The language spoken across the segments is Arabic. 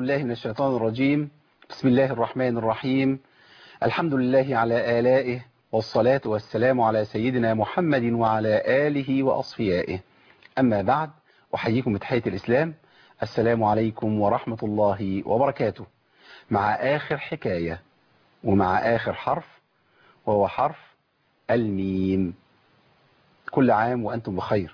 بالله من الشيطان الرجيم. بسم الله الرحمن الرحيم. الحمد لله على آلائه، والصلاة والسلام على سيدنا محمد وعلى آله وأصفيائه. أما بعد، أحييكم بتحية الإسلام. السلام عليكم ورحمة الله وبركاته. مع آخر حكاية ومع آخر حرف، وهو حرف الميم. كل عام وأنتم بخير.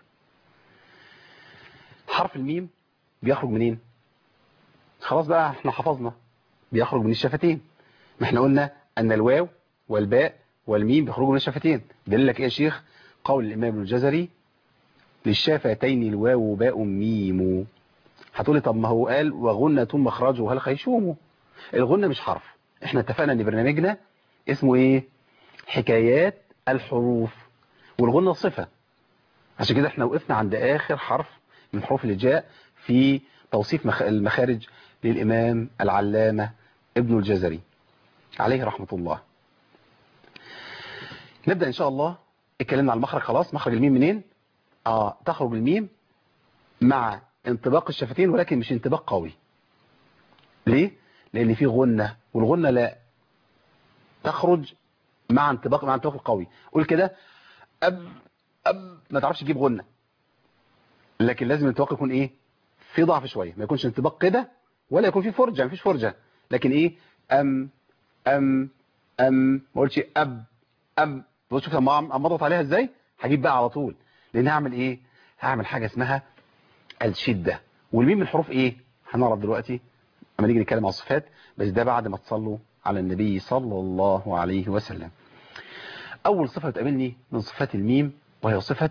حرف الميم بيخرج منين؟ خلاص بقى احنا حفظنا بيخرج من الشفتين. ما احنا قلنا ان الواو والباء والميم بيخرجوا من الشفتين. دليل لك ايه يا شيخ؟ قول الامام ابن الجزري: للشفتين الواو باء ميم. هتقولي طب ما هو قال وغنة مخرجها الخيشوم. الغنة مش حرف. احنا اتفقنا ان برنامجنا اسمه ايه؟ حكايات الحروف، والغنة صفة. عشان كده احنا وقفنا عند اخر حرف من حروف الهجاء في توصيف المخارج للامام العلامة ابن الجزري عليه رحمة الله. نبدأ إن شاء الله. اتكلمنا على المخرج خلاص. مخرج الميم منين؟ تخرج الميم مع انطباق الشفتين، ولكن مش انطباق قوي. ليه؟ لأن في غنة، والغنة لا تخرج مع انطباق القوي. قول كده أب أب، ما تعرفش تجيب غنة. لكن لازم الانطباق يكون إيه؟ في ضعف شوية، ما يكونش انطباق كده ولا يكون في فرجة، مفيش فرجة. لكن إيه؟ أم أم أم، ما قلتش أب أب. بص شوف لما اضغط عليها ازاي هجيب بقى على طول. لان هعمل ايه؟ هعمل حاجه اسمها الشده. والميم من حروف ايه؟ هنعرف دلوقتي لما نيجي نتكلم على الصفات، بس ده بعد ما تصلوا على النبي صلى الله عليه وسلم. اول صفه بتقابلني من صفات الميم وهي صفه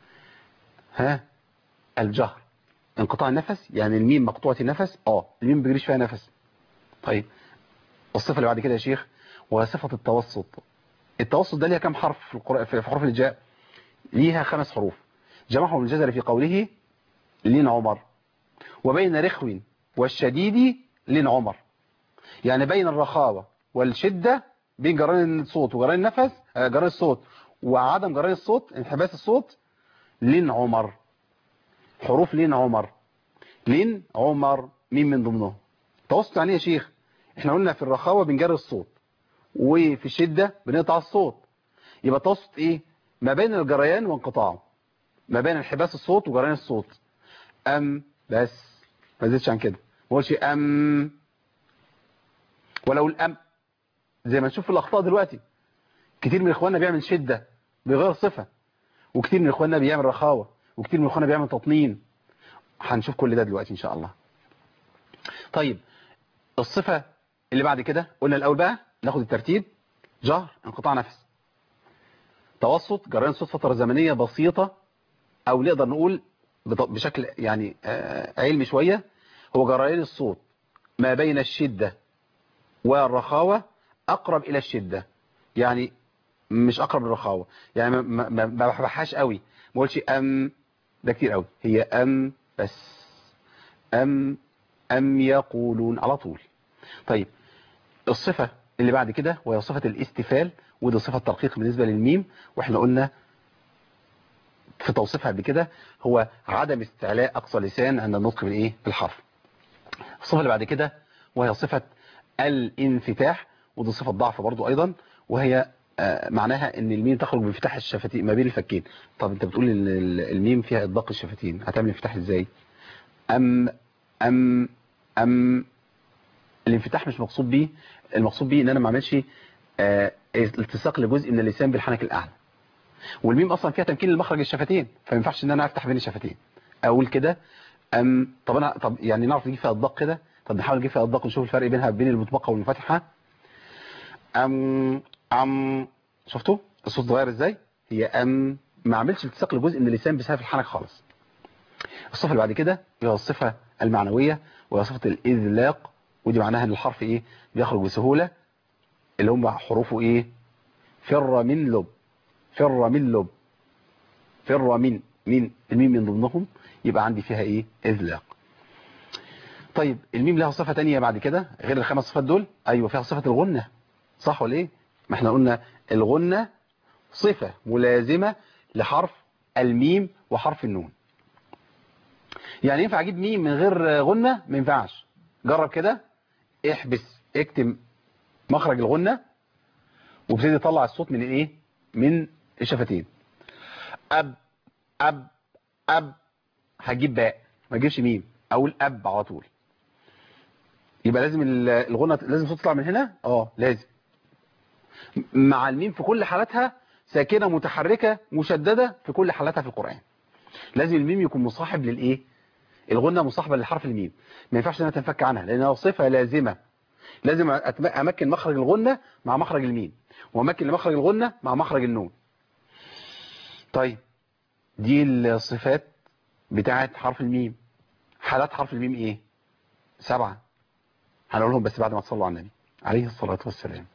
الجهر، انقطاع النفس. يعني الميم مقطوعه النفس، الميم ما بيجريش فيها نفس. طيب الصفه اللي بعد كده يا شيخ وهي صفه التوسط. التوسط ده ليها كام حرف في القرآن؟ في حروف الهجاء ليها 5 حروف. جمعهم الجزري في قوله: لين عمر. وبين رخو والشديد لين عمر. يعني بين الرخاوة والشدة، بين جران الصوت وجران النفس، جران الصوت وعدم جران الصوت، انحباس الصوت، لين عمر. حروف لين عمر. لين عمر مين من ضمنهم؟ توسط يعني يا شيخ؟ احنا قلنا في الرخاوة بنجري الصوت، وفي الشدة بنقطع الصوت. يبقى توسط ايه؟ ما بين الجريان وانقطاعه، ما بين انحباس الصوت وجريان الصوت. بس ما زيدش عن كده. ما اقولش ولو الام زي ما نشوف في الاخطاء دلوقتي. كتير من اخواننا بيعمل شده بغير صفه، وكتير من اخواننا بيعمل رخاوه، وكتير من اخواننا بيعمل تطنين. هنشوف كل ده دلوقتي ان شاء الله. طيب الصفه اللي بعد كده قلنا الاول بقى ناخد الترتيب: جهر، انقطاع نفس. توسط، جريان صوت فتره زمنيه بسيطه، او نقدر نقول بشكل يعني علمي شويه، هو جريان الصوت ما بين الشده والرخاوة، أقرب إلى الشدة. يعني مش أقرب للرخاوة، يعني ما بحبحهاش قوي. ما قولش ده كتير قوي. هي بس. أم يقولون على طول. طيب الصفة اللي بعد كده وهي صفة الاستفال، ودي صفة ترقيق بالنسبة للميم. واحنا قلنا في توصيفها قبل كده هو عدم استعلاء أقصى لسان عند النطق بالإيه؟ بالحرف. الصفة اللي بعد كده وهي صفة الانفتاح، ودي صفة ضعف برضو أيضا، وهي معناها ان الميم تخرج بانفتاح الشفتين ما بين الفكين. طب انت بتقول ان الميم فيها اطباق الشفتين، هتعمل انفتاح ازاي؟ ام ام ام الانفتاح مش مقصود بيه. المقصود بيه ان انا ما اعملش التصاق لجزء من اللسان بالحنك الاعلى. والميم اصلا فيها تمكين لمخرج الشفتين، فما ينفعش ان انا افتح بين الشفتين اقول كده طب يعني نعرف نجيب فيها اطباق كده. طب نحاول نجيب فيها اطباق ونشوف الفرق بينها بين المطبقه والمنفتحه. ام شفتوا الصوت اتغير ازاي؟ هي ما عملش التصاق لجزء من اللسان بسبب الحنك خالص. الصفه اللي بعد كده هي الصفه المعنويه وهي صفه الاذلاق، ودي معناها ان الحرف ايه؟ بيخرج بسهوله، اللي هم حروفه ايه؟ فر من لب، فر من لب، فر من الميم من ضمنهم، يبقى عندي فيها ايه؟ اذلاق. طيب الميم لها صفه ثانيه بعد كده غير ال5 صفات دول. ايوه فيها صفه الغنه، صح ولا ايه؟ ما احنا قلنا الغنه صفة ملازمة لحرف الميم وحرف النون. يعني ينفع اجيب ميم من غير غنة؟ ما ينفعش. جرب كده، احبس اكتم مخرج الغنة وابتدي تطلع الصوت من الايه، من الشفتين. اب اب اب، هجيب باء ما تجيبش ميم، اقول اب على طول. يبقى لازم الغنة لازم الصوت يطلع من هنا، لازم مع الميم في كل حالاتها ساكنة متحركة مشددة في كل حالاتها في القرآن. لازم الميم يكون مصاحب للايه، الغنة مصاحبة لحرف الميم، ما ينفعش انها تنفك عنها لانها صفة لازمة. لازم امكن مخرج الغنة مع مخرج الميم، وامكن لمخرج الغنة مع مخرج النون. طيب دي الصفات بتاعت حرف الميم. حالات حرف الميم ايه؟ 7 هنقولهم بس بعد ما تصلوا على النبي عليه الصلاة والسلام.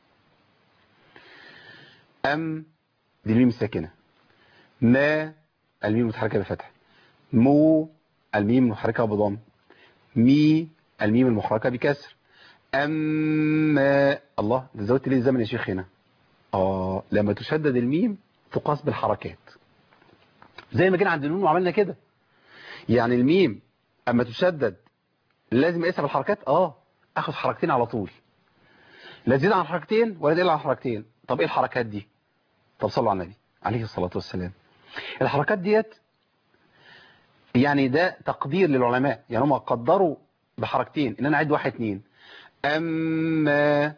أم دي الميم الساكنة. ما الميم المتحركة بفتح. مو الميم المحركة بضم. مي الميم المحركة بكسر. أما الله، ده زودت ليه الزمن يا شيخ هنا؟ لما تشدد الميم تقاس بالحركات زي ما كان عند النون وعملنا كده. يعني الميم اما تشدد لازم اقيسها بالحركات، اخد حركتين على طول، لا تزيد عن حركتين ولا تقل عن حركتين. طب ايه الحركات دي؟ طب صلوا على النبي عليه الصلاة والسلام. الحركات ديت يعني ده تقدير للعلماء، يعني هم قدروا بحركتين ان انا اعد 1 2. اما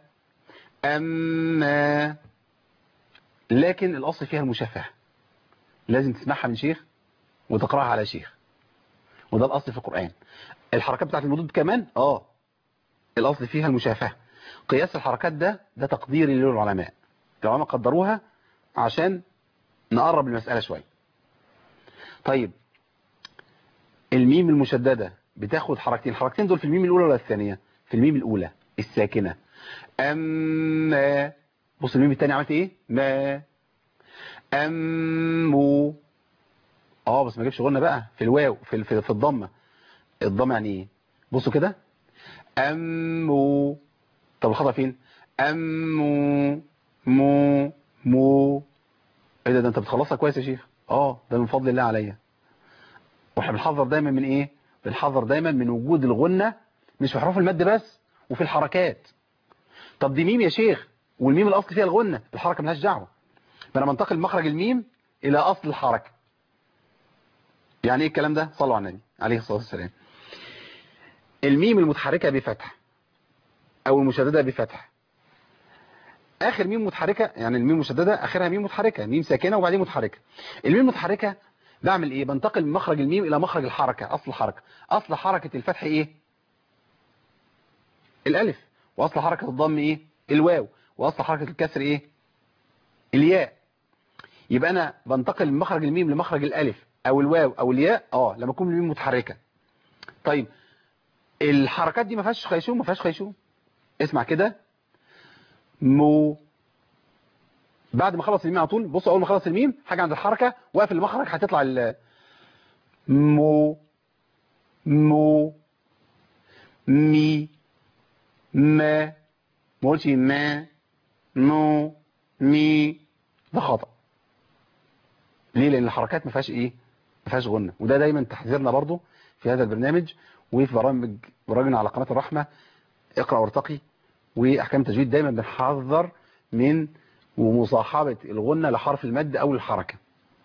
اما، لكن الاصل فيها المشافهه، لازم تسمعها من شيخ وتقراها على شيخ، وده الاصل في القرآن. الحركات بتاعت المدود كمان الاصل فيها المشافهه. قياس الحركات ده تقدير للعلماء، العلماء قدروها عشان نقرب المسألة شوية. طيب الميم المشددة بتاخد حركتين، الحركتين دول في الميم الأولى ولا الثانية؟ في الميم الأولى الساكنة. أما بص الميم الثانية عملت ايه؟ ما أمو. بس ما جيبش غنى بقى في الواو في الضمة. الضمة يعني ايه؟ بصوا كده، أمو. طب الخطأ فين؟ أمو مو مو. ايه ده انت بتخلصها كويس يا شيخ. ده من فضل الله عليا. واحنا بنحذر دايما من ايه؟ بنحذر دايما من وجود الغنة مش في حروف المد بس، وفي الحركات. طب دي ميم يا شيخ والميم الاصل فيها الغنة، الحركة ملهاش دعوه. فانا بنتقل مخرج الميم الى اصل الحركة. يعني ايه الكلام ده؟ صلوا على النبي عليه الصلاة والسلام. الميم المتحركة بفتح او المشددة بفتح، اخر ميم متحركة، يعني الميم مشددة اخرها ميم متحركة، ميم ساكنة وبعدين متحركة. الميم المتحركة بعمل ايه؟ بنتقل من مخرج الميم الى مخرج الحركة، اصل الحركة. اصل حركة الفتح ايه؟ الالف. واصل حركة الضم ايه؟ الواو. واصل حركة الكسر ايه؟ الياء. يبقى انا بنتقل من مخرج الميم لمخرج الالف او الواو او الياء لما تكون الميم متحركة. طيب الحركات دي ما فيهاش خيشوم، ما فيهاش خيشوم. اسمع كده، مو. بعد ما خلص الميم على طول، بصوا اول ما خلص الميم حاجة عند الحركة واقف المخرج هتطلع مو مو مي ما. ما قلتش ما مو مي، ده خطأ. ليه؟ لان الحركات ما فيهاش ايه؟ ما فيهاش غنة. وده دايما تحذيرنا برضو في هذا البرنامج وفي برامجنا على قناة الرحمة اقرأ وارتقي واحكام التجويد. دايما بنحذر من ومصاحبة الغنة لحرف المد او الحركة.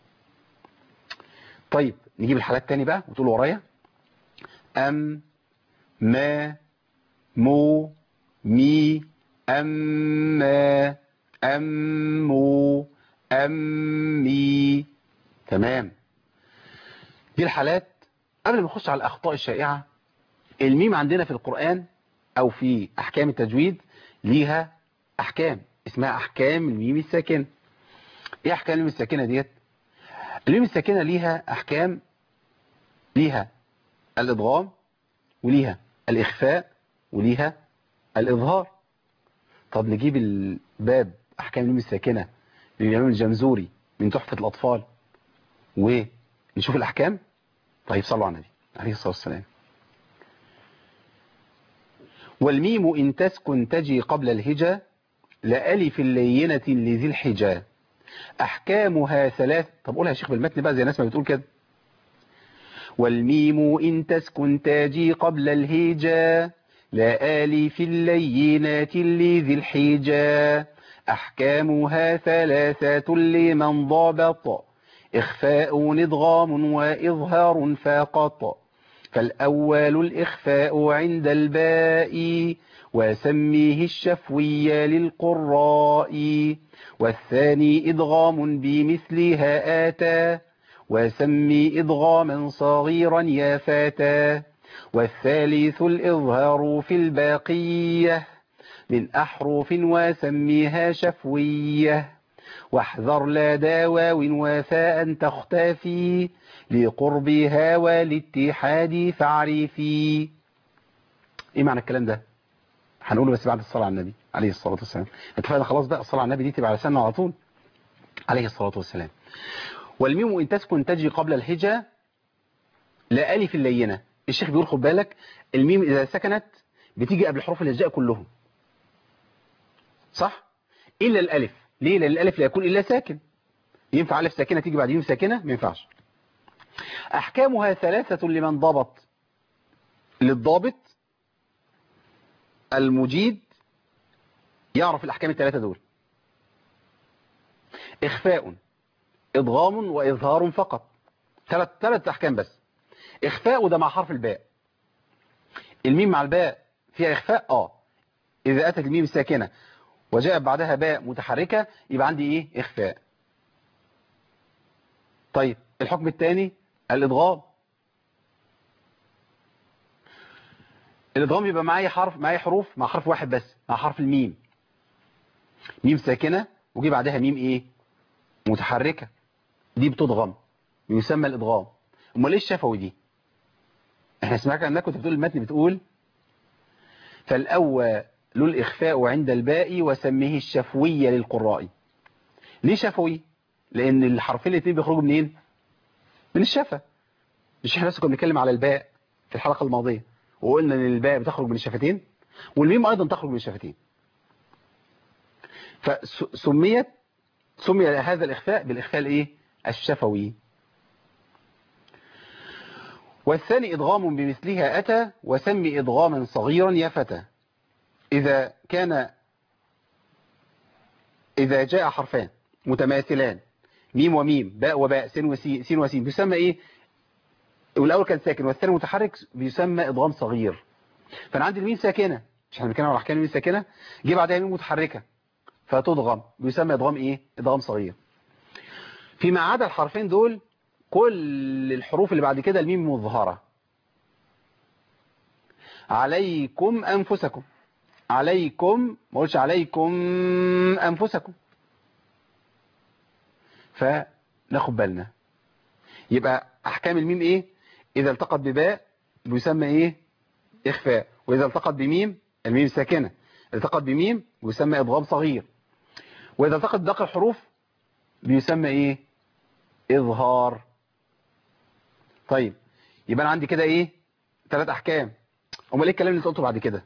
طيب نجيب الحالات تاني بقى وتقول ورايا. ام ما مو مي أما أمو أمي. تمام. دي الحالات. قبل ما نخش على الأخطاء الشائعة، الميم عندنا في القرآن أو في أحكام التجويد ليها أحكام اسمها أحكام الميم الساكنة. إيه أحكام الميم الساكنة ديت؟ الميم الساكنة ليها أحكام، ليها الإدغام وليها الإخفاء وليها الإظهار. طب نجيب الباب أحكام الميم الساكنة للإمام الجمزوري من تحفة الأطفال ونشوف الأحكام. طيب صلوا على النبي عليه الصلاة والسلام. والميم إن تسكن تجي قبل الهجا لألف لينة لذي الحجا أحكامها ثلاث. طب قولها يا شيخ بالمتن بقى زي الناس ما بتقول كده. والميم إن تسكن تجي قبل الهجا لا آلف اللينات لذي الحجا أحكامها ثلاثة لمن ضبط إخفاء إدغام وإظهار فقط فالأول الإخفاء عند الباء وسميه الشفوي للقراء والثاني إدغام بمثلها آتى وسمي إدغاما صغيرا يا فتى والثالث الإظهار في الباقية من أحرف وسميها شفوية واحذر لدى واو وفاء تختفي لقربها والاتحاد فاعرفي. ايه معنى الكلام ده؟ هنقوله بس بعد الصلاة على النبي عليه الصلاة والسلام. اتفقنا خلاص بقى الصلاة على النبي دي تبقى على سنة على طول عليه الصلاة والسلام. والميم إن تسكن تجي قبل الهجا لا ألف اللينة. الشيخ بيقول خد بالك الميم إذا سكنت بتيجي قبل حروف الهجاء كلهم صح؟ إلا الألف. ليه؟ لأن الألف لا يكون إلا ساكن. ينفع ألف ساكنة تيجي بعد ميم ساكنة؟ ما ينفعش. أحكامها ثلاثة لمن ضبط. للضابط المجيد يعرف الأحكام الثلاثة دول. إخفاء إدغام وإظهار فقط. ثلاث أحكام بس. إخفاء ده مع حرف الباء. الميم مع الباء فيها إخفاء إذا أتت الميم ساكنة وجاء بعدها باء متحركة يبقى عندي إيه؟ إخفاء. طيب الحكم الثاني الإدغام. الإدغام يبقى معايا حروف مع حرف واحد بس مع حرف الميم. ميم ساكنة وجي بعدها ميم إيه؟ متحركة. دي بتضغم يسمى الإدغام. امال ايه الشفوي دي؟ احنا سمعنا انك كنت بتقول المتن بتقول فالأول الإخفاء عند الباء وسميه الشفوي للقراء. ليه شفوي؟ لأن الحرفين الاثنين بيخرجوا منين؟ من الشفة. مش احنا بس كنا بنتكلم على الباء في الحلقة الماضية وقلنا ان الباء بتخرج من الشفتين والميم أيضا تخرج من الشفتين. سمي هذا الإخفاء بالإخفاء الايه؟ الشفوي. والثاني إدغام بمثلها أتى وسمي إدغاما صغيرا يا فتى. إذا جاء حرفان متماثلان ميم وميم باء وباء سين وسين بيسمى إيه؟ والأول كان ساكن والثاني متحرك بيسمى إدغام صغير. فأنا عندي الميم ساكنة مش احنا بنتكلم على أحكام الميم ساكنة جه بعدها ميم متحركة فتضغم بيسمى إدغام إيه؟ إدغام صغير. فيما عدا الحرفين دول كل الحروف اللي بعد كده الميم مظهرة. عليكم أنفسكم. عليكم ما قلتش عليكم أنفسكم. فناخد بالنا يبقى أحكام الميم إيه؟ إذا التقت بباء بيسمى إيه؟ إخفاء. وإذا التقت بميم الميم ساكنة التقت بميم بيسمى إدغام صغير. وإذا التقت باقي الحروف بيسمى إيه؟ إظهار. طيب يبقى أنا عندي كده إيه؟ 3 أحكام. امال ايه الكلام اللي قلته بعد كده؟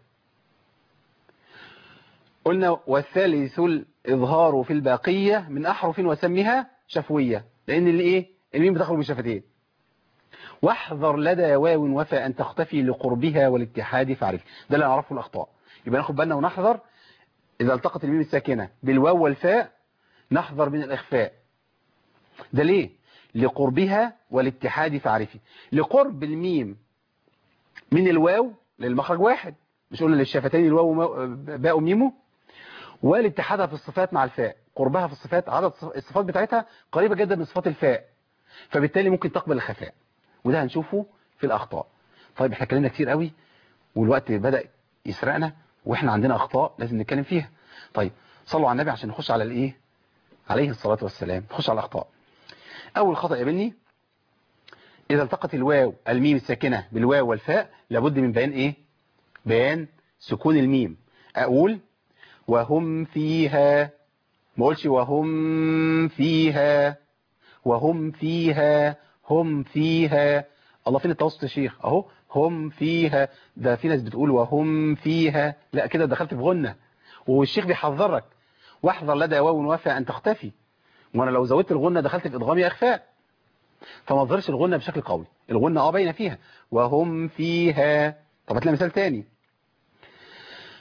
قلنا والثالث الإظهار في الباقية من أحرف وسميها شفوية لأن اللي إيه؟ الميم بتخرج من شفتين. واحذر لدى واو وفاء أن تختفي لقربها والاتحاد فاعرف. ده اللي نعرفه الأخطاء. يبقى ناخد بالنا ونحذر إذا التقت الميم الساكنة بالواو والفاء نحذر من الإخفاء. ده ليه؟ لقربها والاتحاد فاعرفي. لقرب الميم من الواو للمخرج واحد مش قلنا للشفتين الواو باء وميمو. والاتحادها في الصفات مع الفاء قربها في الصفات عدد الصفات بتاعتها قريبة جدا من صفات الفاء فبالتالي ممكن تقبل الخفاء وده هنشوفه في الأخطاء. طيب احنا اتكلمنا كتير قوي والوقت بدأ يسرقنا واحنا عندنا أخطاء لازم نتكلم فيها. طيب صلوا على النبي عشان نخش على الايه عليه الصلاة والسلام. نخش على الأخطاء. أول خطأ يا بني إذا التقت الواو الميم الساكنة بالواو والفاء لابد من بيان ايه؟ بيان سكون الميم. أقول وهم فيها ما اقولش وهم فيها وهم فيها هم فيها. الله فين التوسط يا شيخ؟ اهو هم فيها. ده في ناس بتقول وهم فيها لا كده دخلت في غنة والشيخ بيحذرك واحذر لدى واو وفاء أن تختفي. وانا لو زودت الغنة دخلت في إدغام يا إخفاء فما تظهرش الغنة بشكل قوي. الغنة باينة فيها وهم فيها. طب هتلاقي مثال تاني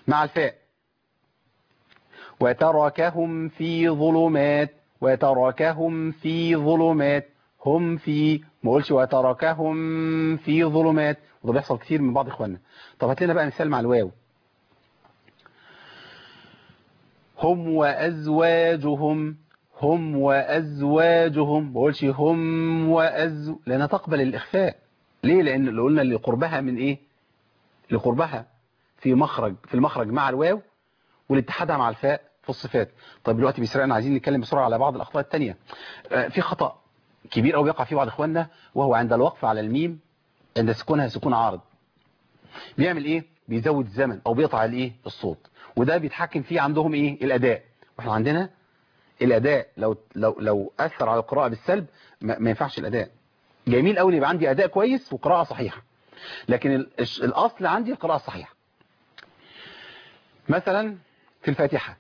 مع الفاء. وتركهم في ظلمات، وتركهم في ظلمات، هم في، ما اقولش وتركهم في ظلمات، وده بيحصل كتير من بعض اخواننا. طب هات لنا بقى مثال مع الواو. هم وازواجهم، هم وازواجهم، ما اقولش هم لانها تقبل الاخفاء. ليه؟ لان اللي قلنا اللي قربها من ايه؟ لقربها في المخرج مع الواو، والاتحادها مع الفاء في الصفات. طيب دلوقتي بيسرقنا، عايزين نتكلم بسرعه على بعض الاخطاء الثانيه. في خطأ كبير قوي بيقع فيه بعض اخواننا، وهو عند الوقف على الميم عند سكونها سكون عارض. بيعمل ايه؟ بيزود الزمن او بيقطع الايه؟ الصوت. وده بيتحكم فيه عندهم ايه؟ الاداء. واحنا عندنا الاداء لو اثر على القراءه بالسلب ما ينفعش الاداء. جميل قوي يبقى عندي اداء كويس وقراءه صحيحه، لكن الاصل عندي القراءه الصحيحه. مثلا في الفاتحه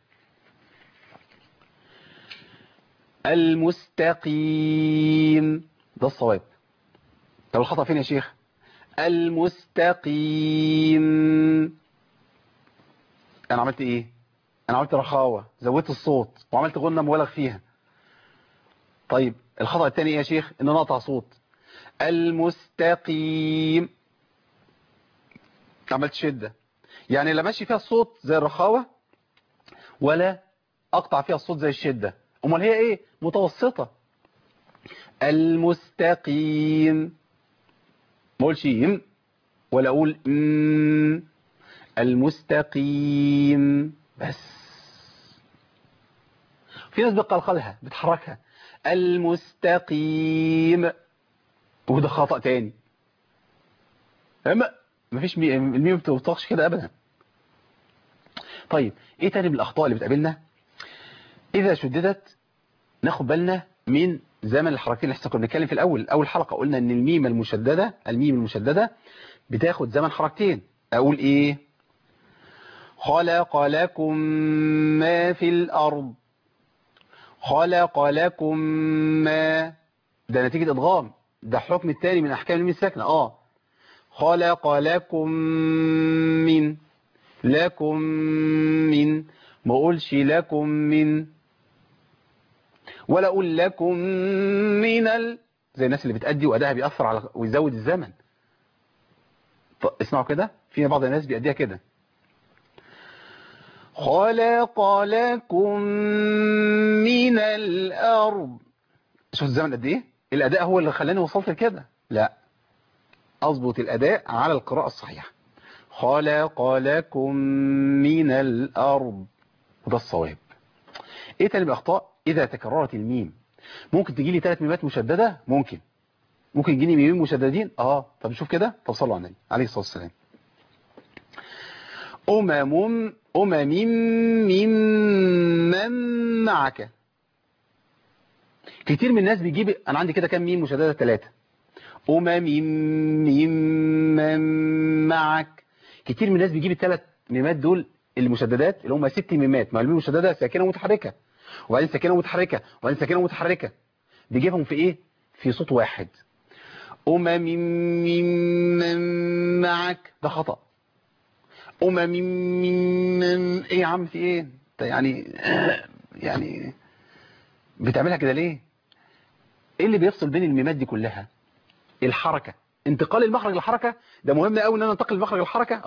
المستقيم، ده الصواب. طب الخطأ فين يا شيخ؟ المستقيم. انا عملت ايه؟ انا عملت رخاوة، زودت الصوت وعملت غنة مبالغ فيها. طيب الخطأ الثاني ايه يا شيخ؟ ان انا اقطع صوت. المستقيم عملت شدة، يعني لا ماشي فيها الصوت زي الرخاوة ولا اقطع فيها الصوت زي الشدة. امال هي ايه؟ متوسطة. المستقيم، ما اقولش يم ولا اقول المستقيم بس. في ناس بتقلقلها بتحركها المستقيم، وده خطأ تاني. اما مفيش الميم ما بتوطقش كده ابدا. طيب ايه تاني من الاخطاء اللي بتقابلنا؟ اذا شددت ناخد بالنا من زمن الحركتين اللي احنا كنا بنتكلم في اول حلقة. قلنا ان الميم المشددة بتاخد زمن حركتين. اقول ايه؟ خلق لكم ما في الارض، خلق لكم ما، ده نتيجة ادغام، ده حكم التاني من احكام الميم الساكنة. خلق لكم من، لكم من، ما اقولش لكم من، ولا اقول لكم من زي الناس اللي بتأدي وأداها بيأثر على ويزود الزمن. اسمعوا كده، في بعض الناس بيأديها كده. خلق لكم من الأرض. شوف الزمن قد ايه؟ الأداء هو اللي خلاني وصلت لكده. لا، أظبط الأداء على القراءة الصحيحة. خلق لكم من الأرض، وده الصواب. ايه تاني الأخطاء؟ إذا تكررت الميم. ممكن تجي لي 3 ميمات مشددة، ممكن يجي لي ميمين مشددين. طب نشوف كده. طب صلوا على النبي عليه الصلاة والسلام. ممن معك. كتير من الناس بيجيب، انا عندي كده كام ميم مشددة؟ 3. ممن معك. كتير من الناس بيجيب ال3 ميمات دول المشددات اللي هم 6 ميمات، مع الميم المشددة ساكنة ومتحركة، وبعدين ساكنة ومتحركة، وبعدين ساكنة ومتحركة. بيجيبهم في ايه؟ في صوت واحد. ممن معك، ده خطأ. ممن ايه يا عم؟ في ايه انت يعني بتعملها كده ليه؟ ايه اللي بيفصل بين الميمات دي كلها؟ الحركة، انتقال المخرج للحركة. ده مهم قوي ان انا انتقل المخرج للحركة.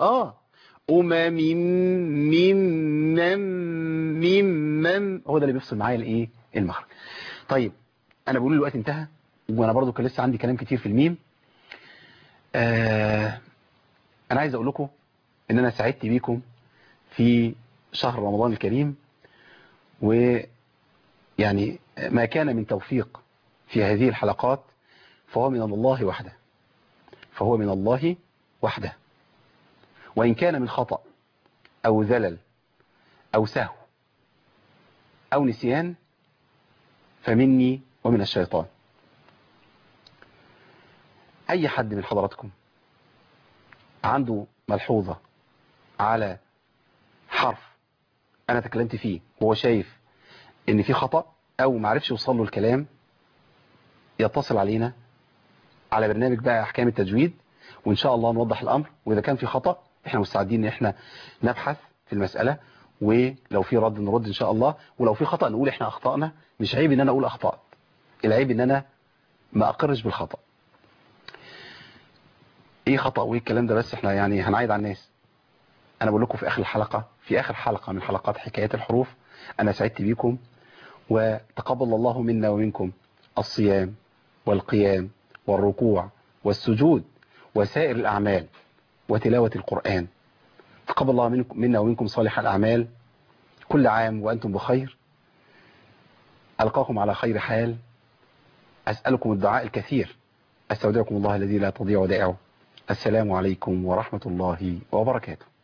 ميم هو ده اللي بيفصل معايا الايه؟ المخرج. طيب انا بقول الوقت انتهى، وانا برضو كان لسه عندي كلام كتير في الميم. انا عايز اقول لكم ان انا سعدت بيكم في شهر رمضان الكريم، ويعني ما كان من توفيق في هذه الحلقات فهو من الله وحده، فهو من الله وحده. وإن كان من خطأ أو زلل أو سهو أو نسيان فمني ومن الشيطان. أي حد من حضراتكم عنده ملحوظة على حرف أنا تكلمت فيه وهو شايف إن في خطأ أو معرفش يوصل له الكلام، يتصل علينا على برنامج بقى أحكام التجويد، وإن شاء الله نوضح الأمر. وإذا كان في خطأ إحنا مستعدين إن إحنا نبحث في المسألة، ولو في رد نرد إن شاء الله، ولو في خطأ نقول إحنا أخطأنا. مش عيب إن أنا أقول أخطأت، العيب إن أنا ما أقرش بالخطأ. إيه خطأ وإيه الكلام ده؟ بس إحنا يعني هنعيد على الناس. أنا بقول لكم في آخر الحلقة، في آخر حلقة من حلقات حكايات الحروف، أنا سعدت بيكم، وتقبل الله منا ومنكم الصيام والقيام والركوع والسجود وسائر الأعمال وتلاوة القرآن. تقبل الله منا ومنكم صالح الأعمال. كل عام وأنتم بخير. ألقاكم على خير حال. أسألكم الدعاء الكثير. أستودعكم الله الذي لا تضيع ودائعه. السلام عليكم ورحمة الله وبركاته.